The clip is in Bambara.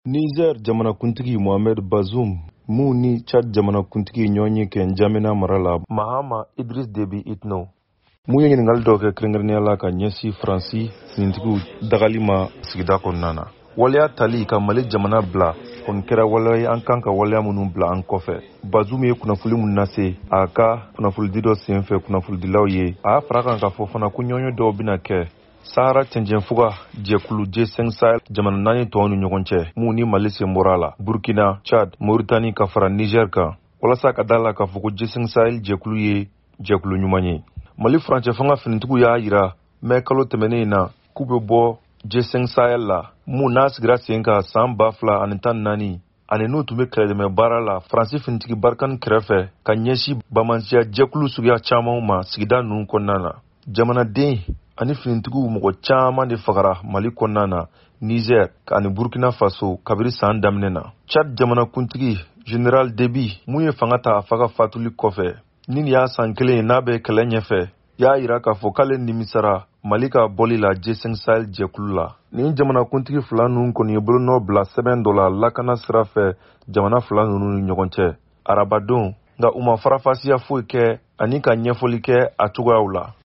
Niger jamanakuntigi Mohamed Bazoum mu ni Chad jamanakuntigi ɲɔgɔn kɛ N'Djamena mara la Mahama Idriss Déby Itno mu ye ɲininkali dɔ kɛ kɛrɛnkɛrɛnnenya la ka ɲɛsin Faransi finitigiw dagali ma sigida kɔnɔna na. Waleya tali ka Mali jamana bila kɔni kɛra waleya ye an kan ka waleya minnu bila an kɔfɛ. Bazoum ye kunnafoni minnu lase a ka kunnafonidi dɔ senfɛ kunnafonidilaw ye a y'a fara kan k'a fɔ fana ko ɲɔgɔnye dɔw bɛna kɛ Sahara cɛncɛnfuga jɛkulu G5 Sahel jamana 4 tɔw ni ɲɔgɔn cɛ mun ni Mali sen bɔra la Burkina, Chad, Mauritanie ka fara Niger kan walasa ka da la k'a fɔ ko G5 Sahel jɛkulu ye jɛkulu ɲuman ye. Mali furancɛ fanga finitigiw y'a yira mai kalo tɛmɛnen na k'u bɛ bɔ G5 Sahel la mun n'a sigira sen ka san 2014 ani n'u tun bɛ kɛlɛdɛmɛ baara la Faransi finitigi Barkhane kɛrɛfɛ ka ɲɛsin bamanansiya jɛkulu suguya camanw ma sigida ninnu kɔnɔna na. Jamanaden ani finitigiw mɔgɔ caman de fagara Mali kɔnɔna na Niger ani Burkina Faso kabiri san daminɛ na. Chad jamanakuntigi Général Déby mun ye fanga ta a fa ka fatuli kɔfɛ ni y'a san kelen n'a bɛ kɛlɛ ɲɛfɛ y'a yira k'a fɔ k'ale nimisara Mali ka bɔli la G5 Sahel jɛkulu la. Nin jamanakuntigi fila ninnu kɔni ye bolonɔ bila sɛbɛn dɔ la lakana sira fɛ jamana fila ninnu ni ɲɔgɔn cɛ arabadon nka u ma farafasiya foyi kɛ ani ka ɲɛfɔli kɛ a cogoyaw la.